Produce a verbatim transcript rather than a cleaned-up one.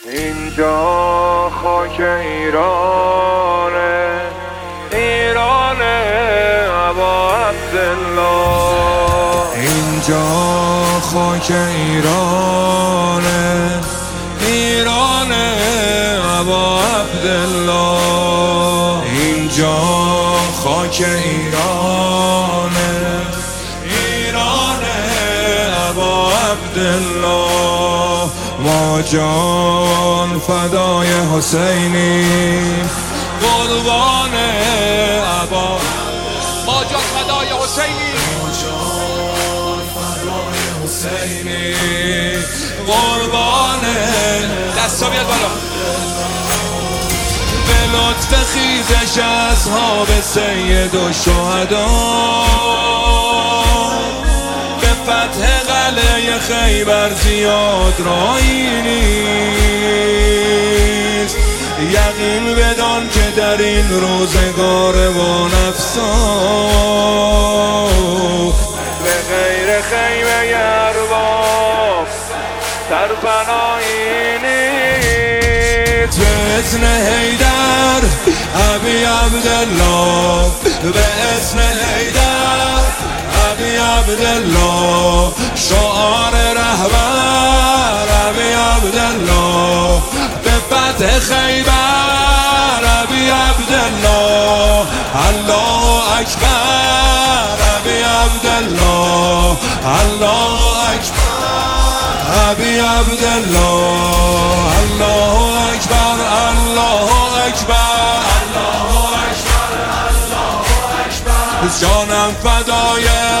اینجا خاک ایرانه، ایرانه ابا عبدالله. اینجا خاک ایرانه، ایرانه ابا عبدالله. اینجا خاک ایرانه، ایرانه ابا عبدالله. ما جان فدای حسینی، قربان ابا. ما جان فدای حسینی، ما جان فدای حسینی، قربان. دستا بیاد بالا. به لطف خیزش اصحاب سید و شهدا، به فتح قلعه خیبر زیاد رایی نیست. یقین بدان که در این روزگار وان افسوس، به غیر خیمه ارباب سرپناهی نیست. به اسم حیدر ابی عبدالله، به اسم حیدر ابی عبدالله. شعار رهبر ابی عبدالله، به فتح خیبر ابی عبدالله. الله اکبر ابی عبدالله، الله اکبر ابی عبدالله. الله اکبر، الله اکبر، الله اکبر، الله اکبر. جانم فدای